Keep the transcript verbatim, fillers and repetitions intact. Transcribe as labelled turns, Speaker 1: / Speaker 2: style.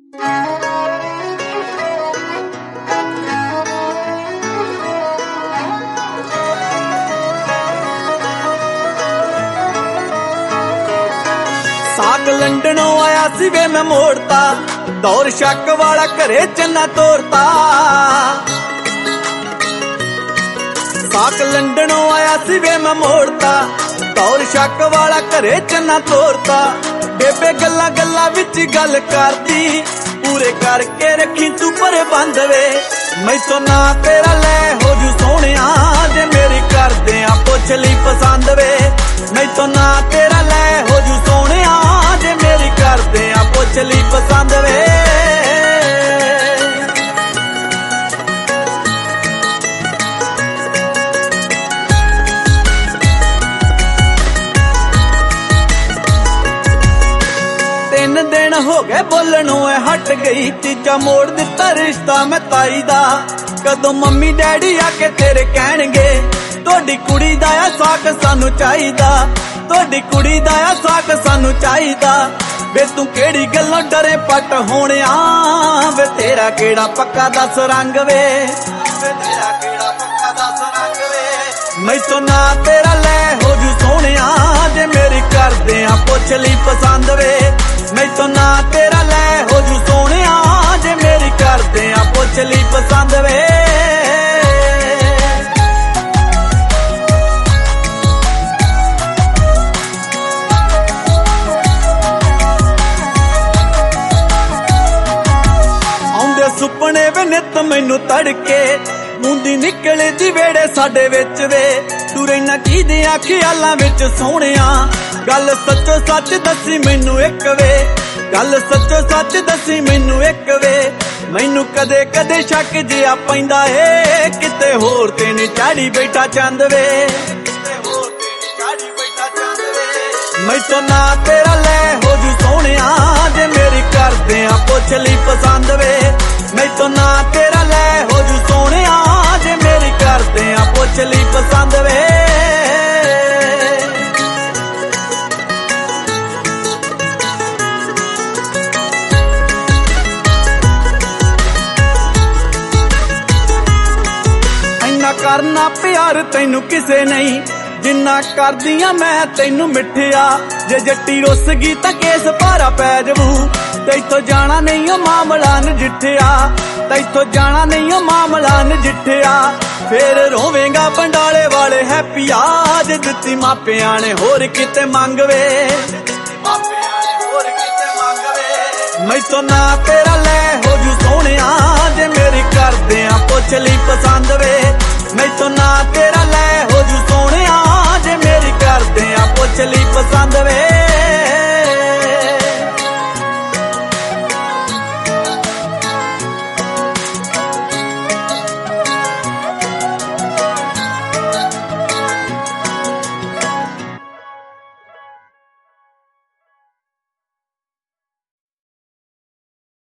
Speaker 1: साग लंडनों आया सी वे मैं मोड़ता, दौर शक वाला घरे चन्ना तोड़ता। साग लंडनों आया सी वे मैं मोड़ता, दौर शक वाला घरे चन्ना तोड़ता। बेबे गल्ला गल्ला विच गल करदी, पूरे करके रखी तू परे बंद वे। मैं तो ना तेरा लै हो जू सोहणिया, जे मेरी करदे आ पुछ लई पसंद वे। मैं तो ना तेरा लै हो जू सोहणिया, जे मेरी करदे आ पुछ लई पसंद वे। तीन दिन हो गए बोलनों हट गई, तीजा मोड़ दिता रिश्ता मैं ताई दा। कदों मम्मी डैडी आके तेरे कहणगे, तोड़ी कुड़ी दा आ साक सानू चाहीदा, तोड़ी कुड़ी दा आ साक सानू चाहीदा। वे तू केड़ी गल्लों डरे पट होणिया, वे तेरा केड़ा पक्का दस रंग वे, वे तेरा केड़ा पक्का दस रंग वे। मैं तो ना तेरा लै हो जू सोहणिया, जे मेरी करदे आ पुछ लई पसंद वे। मैं तो ना तेरा लै हो जू सोहणिया, जे मेरी करदे आ पुछ लई पसंद वे। आउंदे सुपने वे नित मैनू तड़के, मुंदी निकले दी वेड़े साडे विच वे। तू रैना की दियां ख्यालां विच सोहणिया, गल सच्चो सच दसी मैनू एक वे, गल सच्चो सच दसी मैनू एक वे। मैनू कदे कदे शक जिहा पैंदा ए, किते होर ते नी चाड़ी बैठा चंद वे, किते होर ते नी चाड़ी बैठा चंद वे। मैं तो ना तेरा लै हो जू सोहणिया, जे मेरी करदे आ पुछ लई पसंद वे। मैं तो ना तेरा लै हो जू सोहणिया, जे मेरी करदे आ पुछ लई पसंद वे। करना प्यार तैनू किसे नहीं, जिन्ना करदियां मैं तैनू मिठिया। जे जट्टी रुस गई तां केस भारा पै जबू, तैथों जाना नहीं ओ मामला नजिठिया, तैथों जाना नहीं ओ मामला नजिठिया। फिर रोवेंगा बंडाले वाले हैप्पिया, जे दित्ती मापियां ने होर किते मंग वे, मापियां ने होर किते मंग वे। मैं तो ना तेरा लै हो जू सोहणिया, जे मेरी करदे आ पुछ लई पसंद वे।